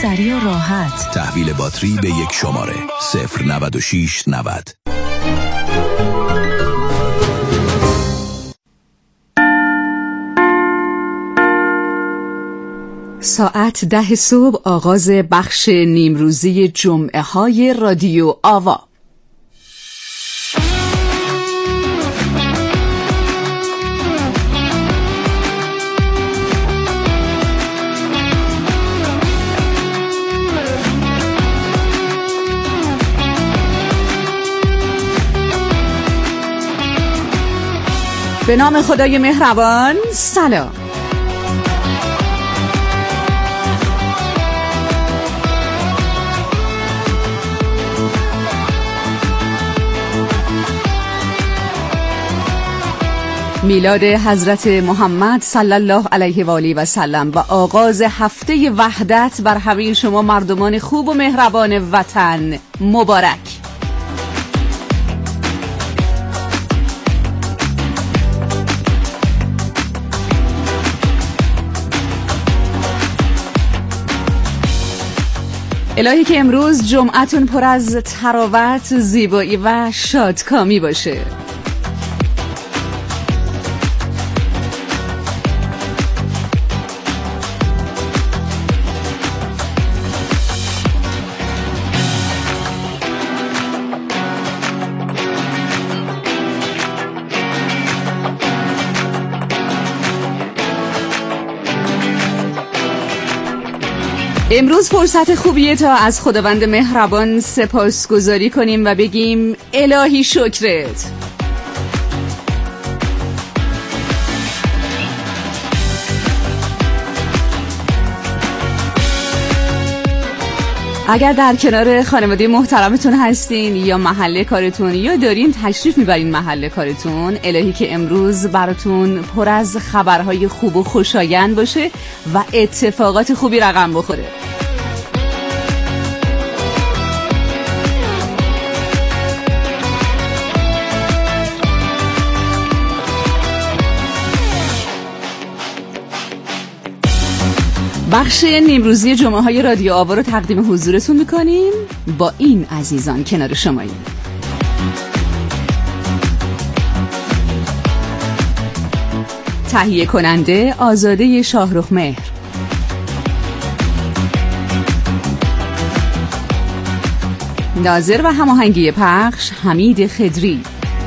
سریع و راحت. تحویل باتری به یک شماره 09690. ساعت 10 صبح آغاز بخش نیمروزی جمعه های رادیو آوا. به نام خدای مهربان. سلام. میلاد حضرت محمد صلی الله علیه و آله و سلم و آغاز هفته وحدت بر همه شما مردمان خوب و مهربان وطن مبارک. الهی که امروز جمعتون پر از تراوت، زیبایی و شادکامی باشه. امروز فرصت خوبیه تا از خداوند مهربان سپاسگزاری کنیم و بگیم الهی شکرت. اگر در کنار خانواده محترمتون هستین یا محل کارتون یا دارین تشریف میبرین محل کارتون، الهی که امروز براتون پر از خبرهای خوب و خوشایند باشه و اتفاقات خوبی رقم بخوره. بخش نیمروزی جمعه های رادیو آوا رو تقدیم حضورتون میکنیم. با این عزیزان کنار شماییم. تهیه کننده آزاده شاهرخ مهر، ناظر و هماهنگی پخش حمید خدری،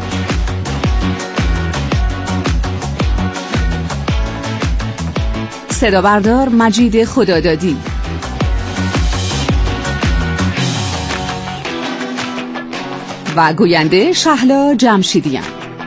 صدا بردار مجید خدادادی، و گوینده شهلا جمشیدیان.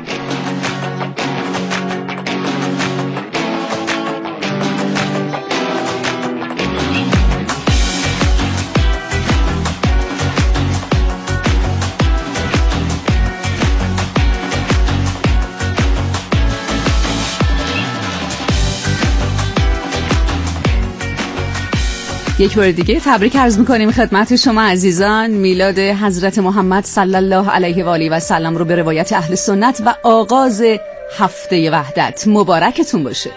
یک بار دیگه تبریک عرض میکنیم خدمت شما عزیزان. میلاد حضرت محمد صلی الله علیه و آله و سلم رو به روایت اهل سنت و آغاز هفته وحدت مبارکتون باشه.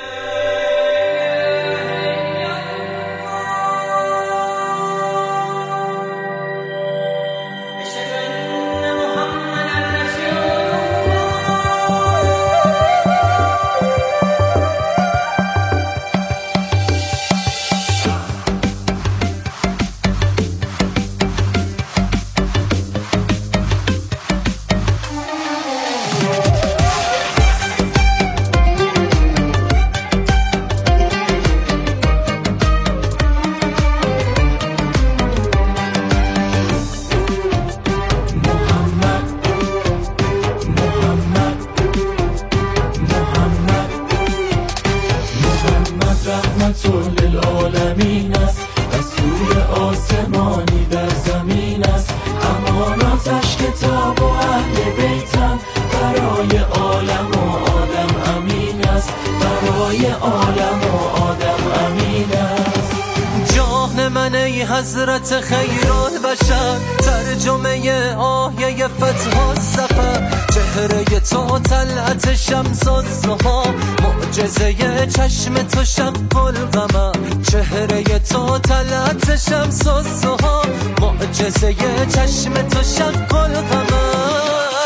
حضرت خیر البشر ترجمه آیه فتح السفر، چهره چهره تو طلعت شمس و ضحی، معجزه چشم تو شق القمر. چهره تو طلعت شمس و ضحی، معجزه چشم تو شق القمر.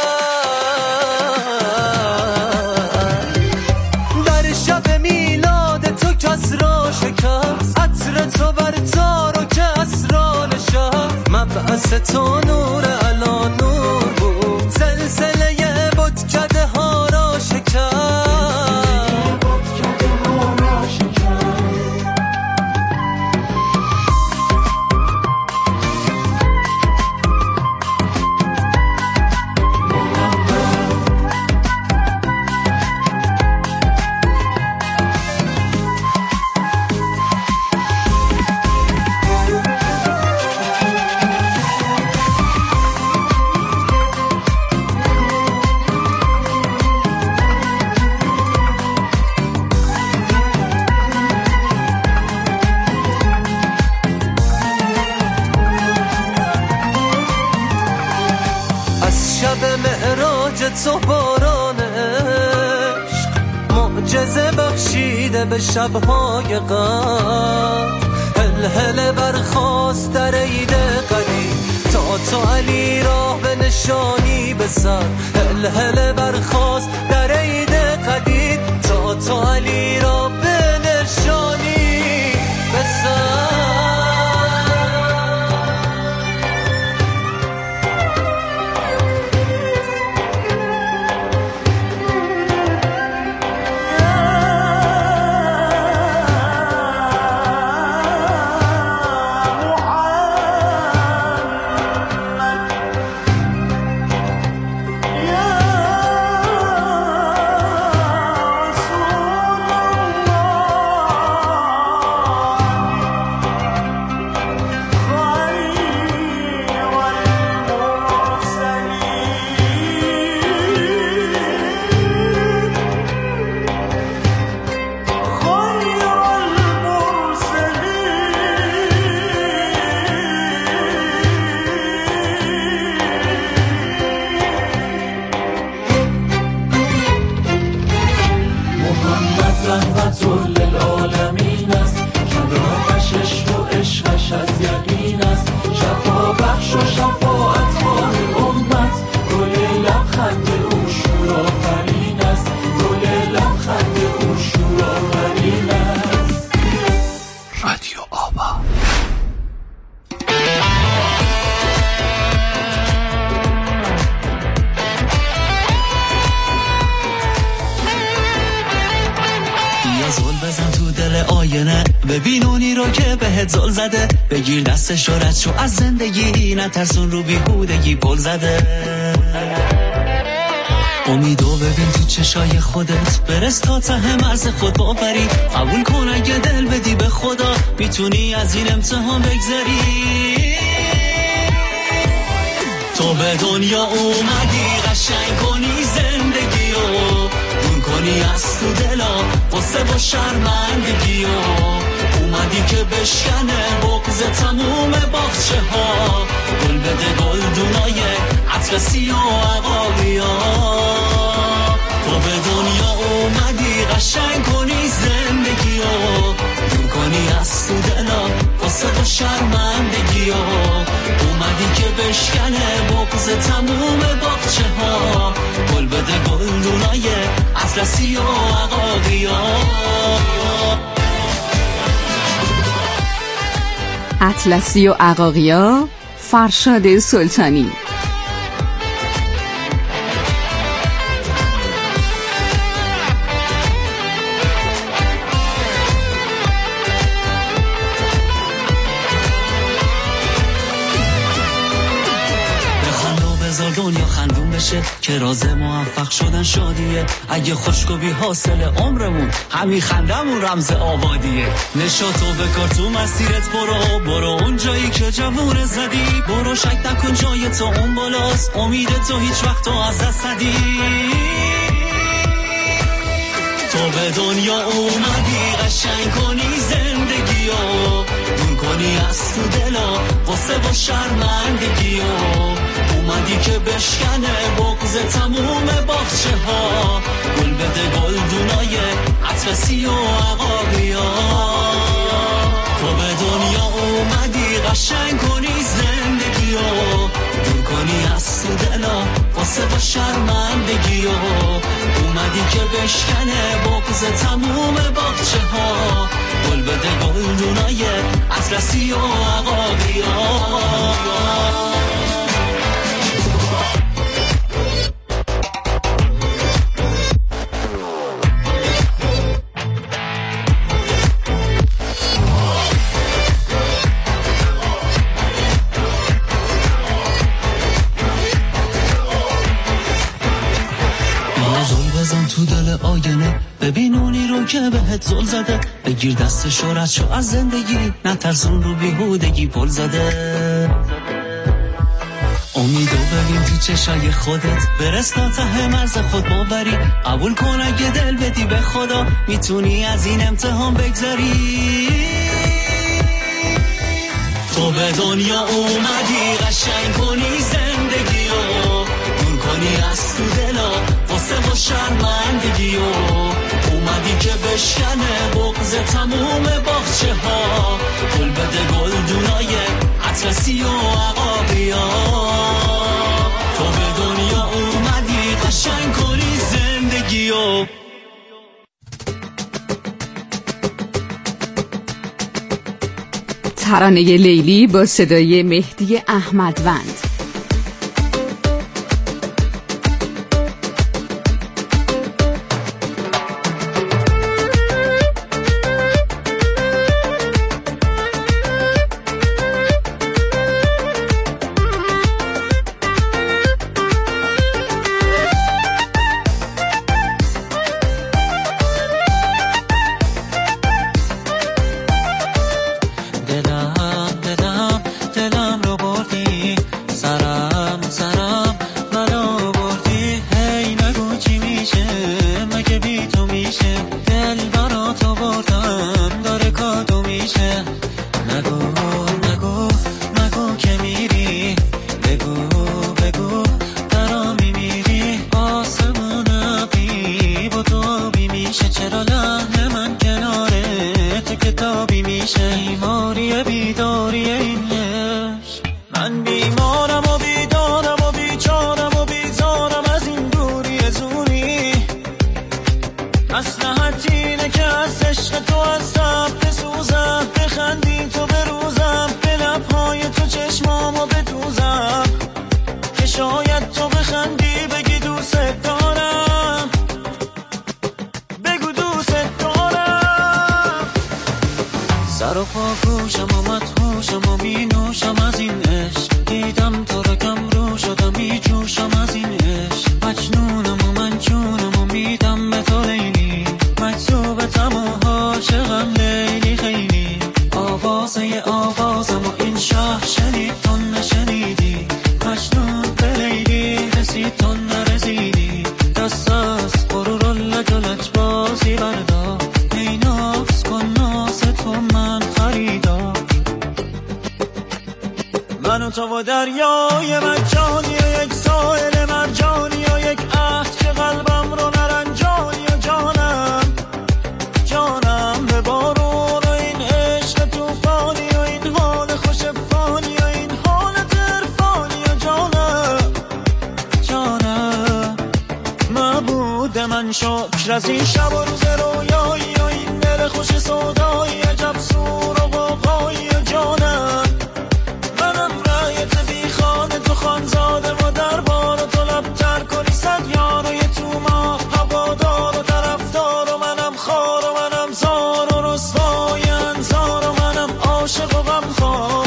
در شب میلاد تو کس را شکست، عطر تو بر تار و کس را نشست. مبعث تو نور علا نور بود، زلزله بتکده ها را شکست. تو باران عشق معجزه بخشیده به شبهای غم. هل هل برخاست در عید قدیم، تا تو علی راه به نشانی به سر. هل هل برخاست در عید قدیم، تا تو علی راه به نشانی به سر. ببین اونی رو که بهت زل زده، بگیر دستش و رد شو از زندگی، نترسون رو بیهودگی پل زده. امیدو ببین تو چشای خودت، برس تا ته مرز خود باوری. قبول کن اگه دل بدی به خدا، میتونی از این امتحان بگذری. تو به دنیا اومدی قشنگ کنی زندگیو، دون کنی از تو دلا قصه و شرمندگیو. اومدی که بشکنه بغض تموم باغچه ها، گل بده گلدونای اطلسی و عقابیا. تو به دنیا اومدی قشنگ کنی زندگیو، دور کنی از تو دلا قصه و شرمندگیو. اومدی که بشکنه بغض تموم باغچه ها، گل بده گلدونای اطلسی و عقابیا. اطلسی و عقاقیا، فرشاد سلطانی. دنیا خندون بشه که راز موفق شدن شادیه. اگه خوشگو بی حاصل عمرمون همین خندمون رمز آبادیه. نشاتو بکار تو مسیرت برو اون جایی که جوونه زدی. برو شک نکن جای تو اون بالاست، امید تو هیچ وقت تو از دست ندی. تو به دنیا اومدی قشنگ کنی زندگیو، دون کنی از تو دلا قصه و شرمندگیو. اومدی که بشکنه بغض تموم باغچه ها، گل بده گلدونای عطرسی و عقابیا. تو به دنیا اومدی قشنگ کنی زندگیو، دور کنی از تو دلا واسه با شرمندگیو. اومدی که بشکنه بغض تموم باغچه ها، گل بده گلدونای عطرسی و عقابیا. بزن تو دل آینه ببین اونی رو که بهت زل زده، بگیر دست شورتشو از زندگی نترسون رو بیهودگی پل زده. امیدو ببین تو چشای خودت، برس تا ته مرز خود باوری، قبول کن اگه دل بدی به خدا میتونی از این امتحان بگذری. تو به دنیا اومدی قشنگ کنی زندگیو، دور کنی از تو دلا واسه با شرمندگیو. اومدی که بشکنه بغض تموم باغچه ها، گل بده گلدونای عطرسی و عقابیا. تو به دنیا اومدی قشنگ کنی زندگیو. ترانه لیلی با صدای مهدی احمدوند. شکر از این شب و روز رویایی و این دل خوش سودایی، عجب سور و غوغایی جانم. منم رایت بی خانه تو خانزاده و دربار و تو لبتر کنی صد یاروی تو ما هوادار و طرفدار و منم خار و منم زار و رسوای انزار و منم عاشق و غمخوار.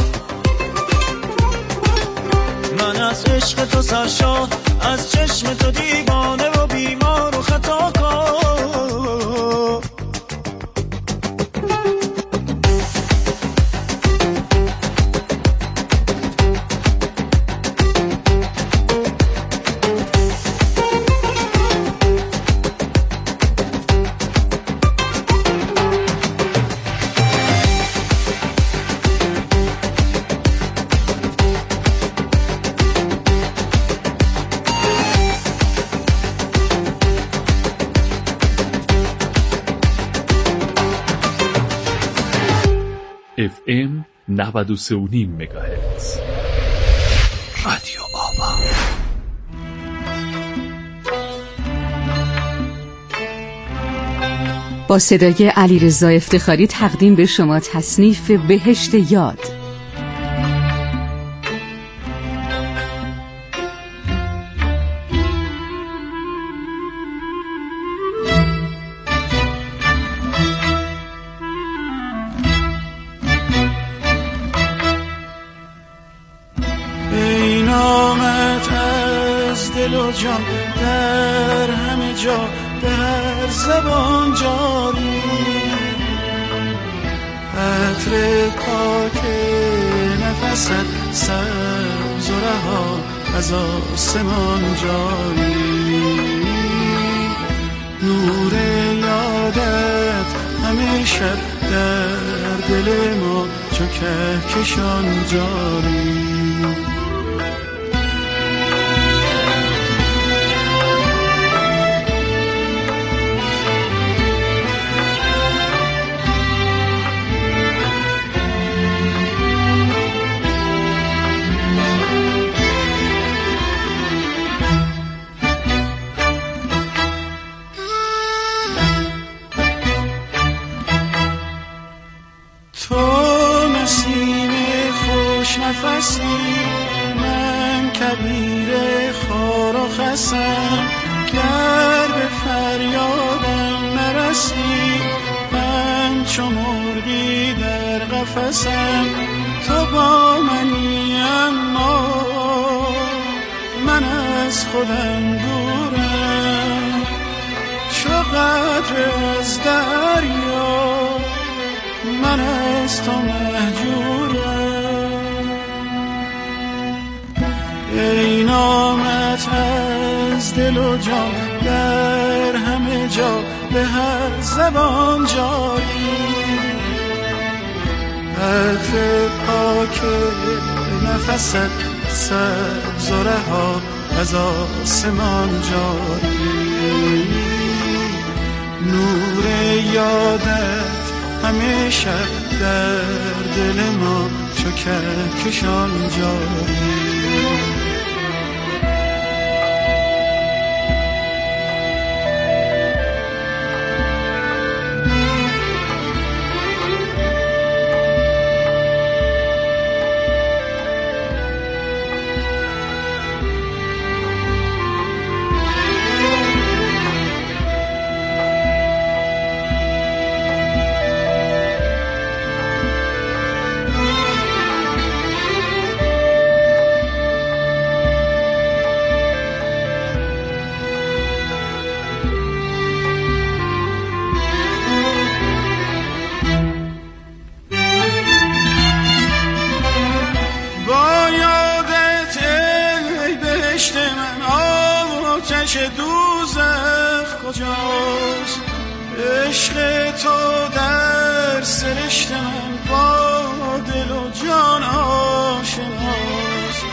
من از عشق تو سرشاد، از چشم تو دیوانه و بیمار و خطا کن. FM 93.5 مگاهرتز. رادیو آوا. با صدای علیرضا افتخاری تقدیم به شما تصنیف بهشت یاد. ای نامت از دل و جان در همه جا به هر زبان جاری، عطر پاک نفست سبز و رها از آسمان جاری، نور یادت همیشه در دل ما چو کهکشان جاری. من کبیر خار و خسم، گر به فریادم نرسی من چو مرغی در قفسم. تو با منی اما من از خودم دورم، چو قطره از دریا من از تو مهجورم. ای نامت از دل و جان در همه جا به هر زبان جاری، عطر پاک نفست سبز و رها از آسمان جاری، نور یادت همیشه در دل ما چو کهکشان جاری. دوزخ کجاست؟ عشق تو در سرشت من با دل و جان آشناست.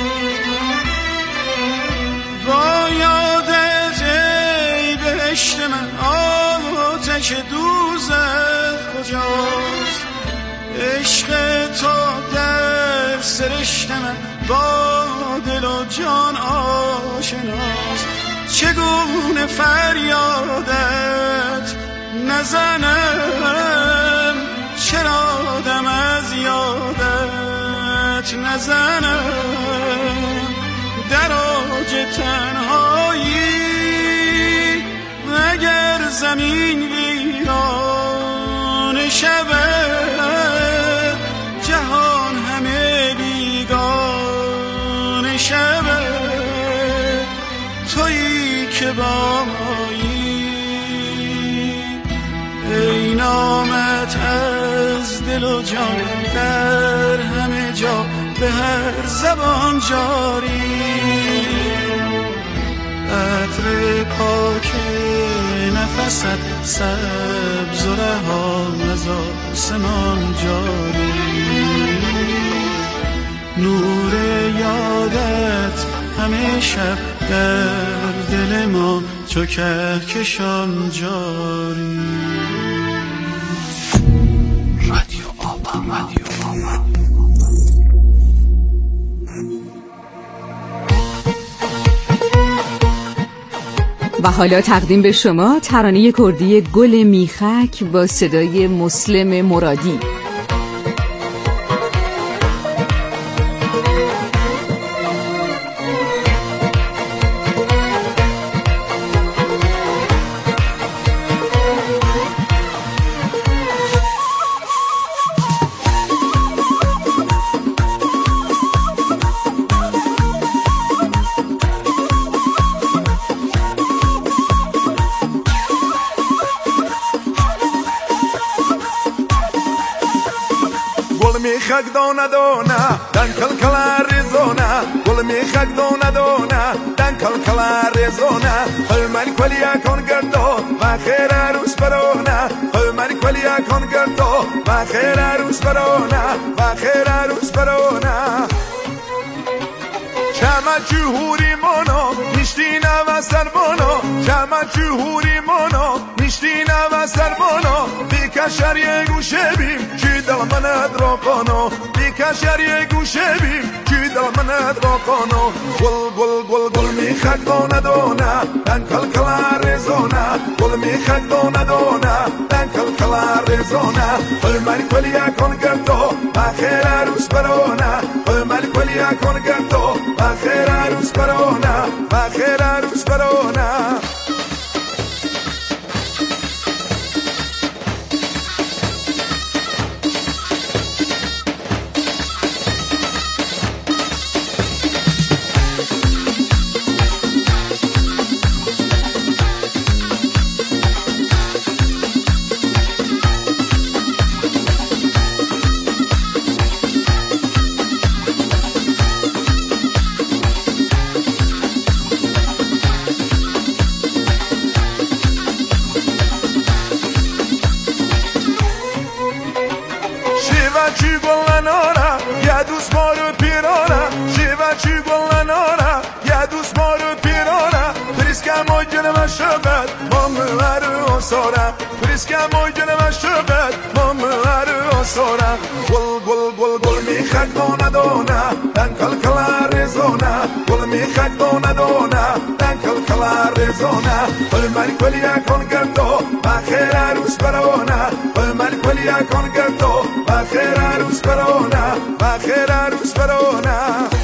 با یادت ای بهشت من آتش دوزخ کجاست؟ عشق تو در سرشت من با دل و جان آشناست. چگونه فریادت نزنم، چرا دم از یادت نزنم، در اوج تنهایی اگر زمین ویران شود، جهان همه بیگانه شود، تویی که با مایی. ای نامت از دل و جان در همه جا به هر زبان جاری، عطر پاک نفست سبز و رها از آسمان جاری، نور یادت همه شب در دل ما چو کهکشان جاری. رادیو آوا. حالا تقدیم به شما ترانه کردی گل میخک با صدای مسلم مرادی. میخک دونه دونه دن کل کل ریزونه گل میخک دونه دونه دن کل کل ریزونه خل من کلیا کن گردو و خیر عروس برونه خل من کلیا کن گردو و خیر عروس برونه و خیر عروس برونه شما جوهری منو نشتینا و سربونو شما جوهری منو نشتینا و سربونو بیکشر یه گوشه بیم کی دل من ادراکانو بیکشر یه گوشه بیم کی دل من ادراکانو گل گل گل گل میخک دونه دونه دن کل کل ریزونه گل میخک دونه دونه دن کل کل ریزونه خل من کلیا کن گردو و خیر عروس برونه خل من کلیا کن گردو و خیر عروس برونه و خیر عروس برونه گل گل گل گل میخک دونه دونه دن کل کل ریزونه گل میخک دونه دونه دن کل کل ریزونه گل من کلیا کن گردو و خیر عروس برونه گل من کلیا کن گردو و خیر عروس برونه و خیر عروس برونه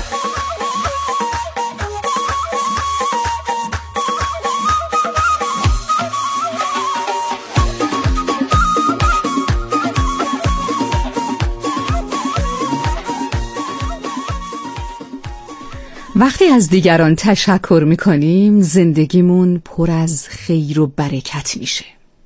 وقتی از دیگران تشکر میکنیم زندگیمون پر از خیر و برکت میشه.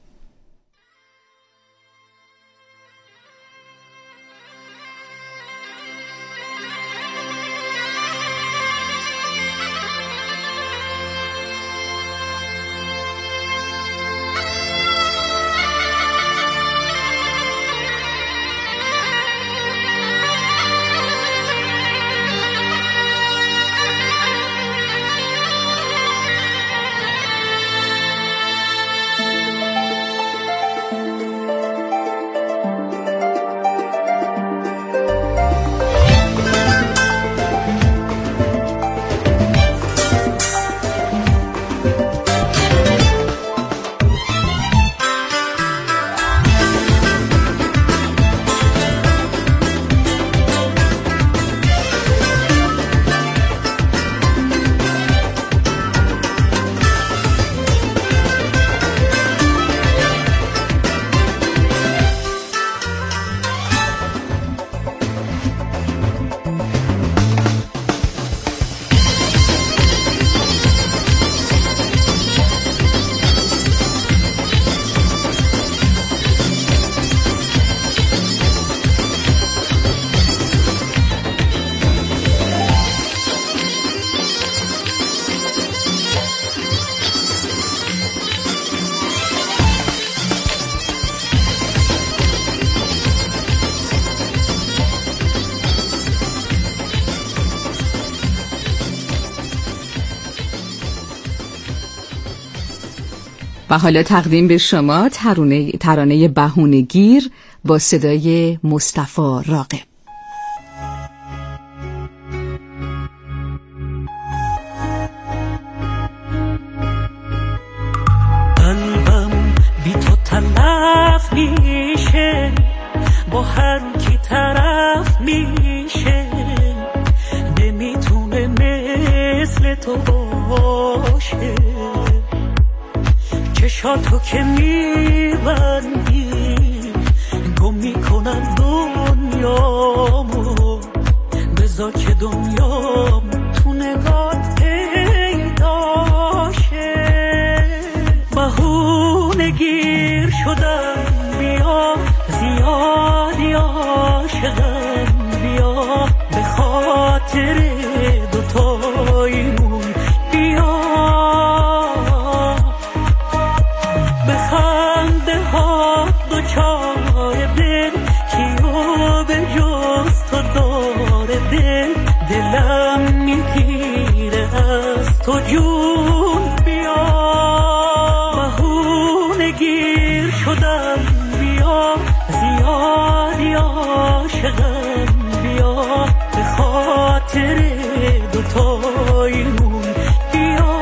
و حالا تقدیم به شما ترانه بهونه‌گیر با صدای مصطفی راغب. میشه، با هر کی طرف میشه، نمیتونه مثل تو باشه. چشاتو که میبندی گم میکنم دنیامو، بذار که دنیام تو نگات پیداشه. بهونه گیر شدم بیا، زیادی عاشقم بیا، به خاطر دوتاییمون بیا، به خنده ها دوچار دل، کیو به جز تو داره دل، دلم میگیره از تو جون بیا. بهونه گیر شدم بیا، زیادی عاشقم بیا، به خاطر دوتاییمون بیا،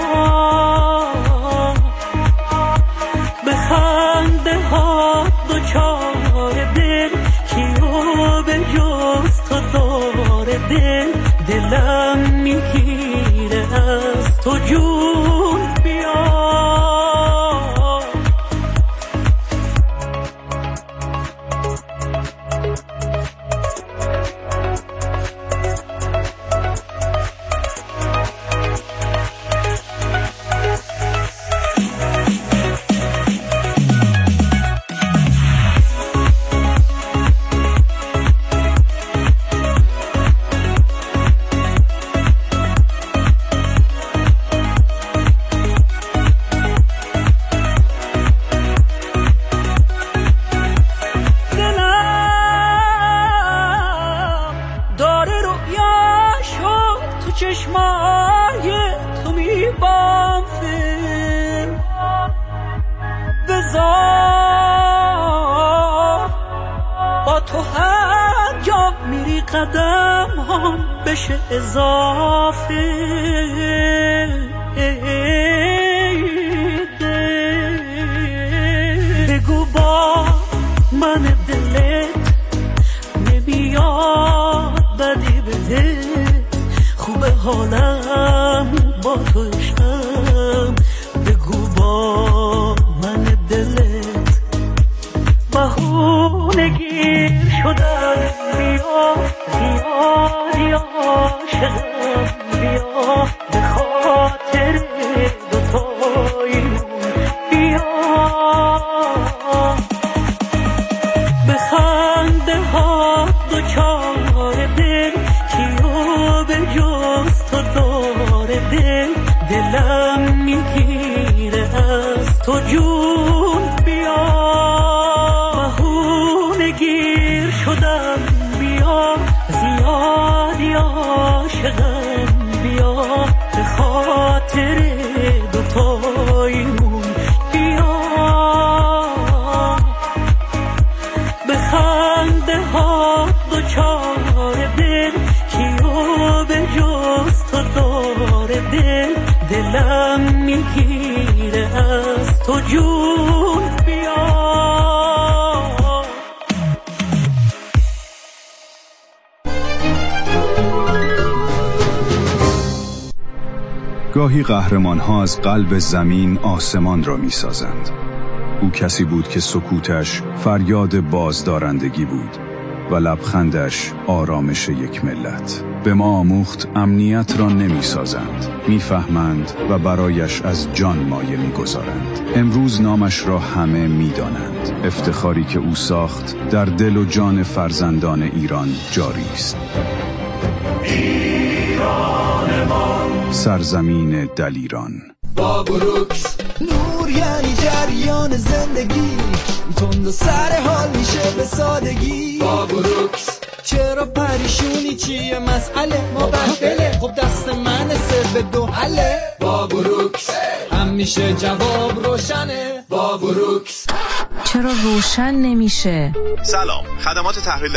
به خنده ها دوچار دل، کیو به جز تو داره دل، دلم میگیره از تو جون بیا. چشمای تو میبافه، بذار با تو هر جا میری قدم هم بشه اضافه. بگو با من دلت نمیاد بدی بده، خوبه حالم با تو عشقم، بگو با من دلت. بهونه گیر شدم بیا، زیادی عاشقم بیا، به خاطر دوتاییمون بیا، به خنده ها دوچار دل، کیو به جز تو داره دل، دلم میگیره از تو جون بیا. بهونه گیر شدم بیا، زیادی عاشقم بیا، به خاطر دوتاییمون بیا، به خنده ها دوچار دل، کیو به جز تو داره دل، دلم میگیره از تو جون بیا. گاهی قهرمان‌ها از قلب زمین آسمان را می‌سازند. او کسی بود که سکوتش فریاد بازدارندگی بود و لبخندش آرامش یک ملت. به ما آموخت امنیت را نمی‌سازند، می‌فهمند و برایش از جان مایه می‌گذارند. امروز نامش را همه می‌دانند. افتخاری که او ساخت در دل و جان فرزندان ایران جاری است. ایران ما، سرزمین دلیران. با بروکس نور یعنی جریان زندگی، تند و سر حال میشه به سادگی. با بروکس چرا پریشونی چیه مسئله ما بله، خب دست من سر به دو حله. با بروکس همیشه جواب روشنه. با بروکس چرا روشن نمیشه؟ سلام، خدمات تحویل